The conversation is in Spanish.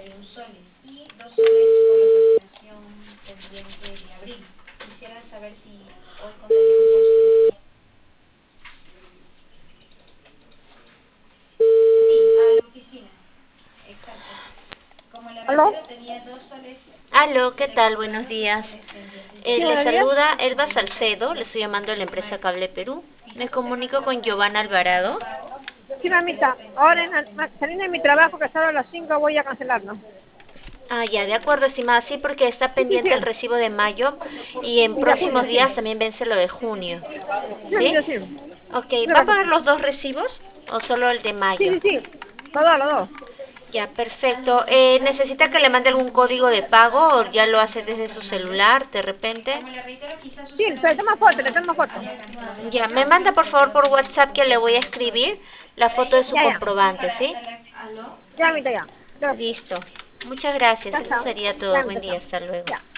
51 soles y 2 soles por la facturación pendiente de abril. Quisiera saber si hoy contaría con todos sus documentos. Sí, a la oficina. Exacto. Como la ¿Aló? reitero, tenía 2 soles. Aló, ¿qué tal? Y Buenos 2 días. soles pendientes Sí, Le buenos días. saluda Elba Salcedo, le estoy llamando de la empresa Cable Perú. Me comunico con Giovanna Alvarado. Sí, mamita. Ahora saliendo de mi trabajo, que estaba a las 5, voy a cancelarlo. Ah, ya, de acuerdo, estimada, sí, porque está Sí, sí, sí. pendiente el recibo de mayo y en Y de junio, próximos sí. días también vence lo de junio. Sí, ¿Sí? mamita, sí. Ok, No te ¿va a pagar preocupes. los dos recibos o solo el de Sí, mayo? sí, sí. Los dos, los dos. Ya, perfecto. ¿Necesita que le mande algún código de pago o ya lo hace desde su celular de repente? Como le reitero, quizás Sí, usted no pero toma foto, le necesite tomo foto. haya cancelado Ya, ya me manda por favor por WhatsApp que le voy a 2 escribir soles. la Para foto de ella su Ya, ya. también, comprobante, para ¿sí? ¿Aló? Ya, Sí. mamita, ya. Gracias. Listo. Muchas gracias. Chao, Eso chao. sería Ya, todo. Buen mamita, día. chao. Hasta luego. Ya.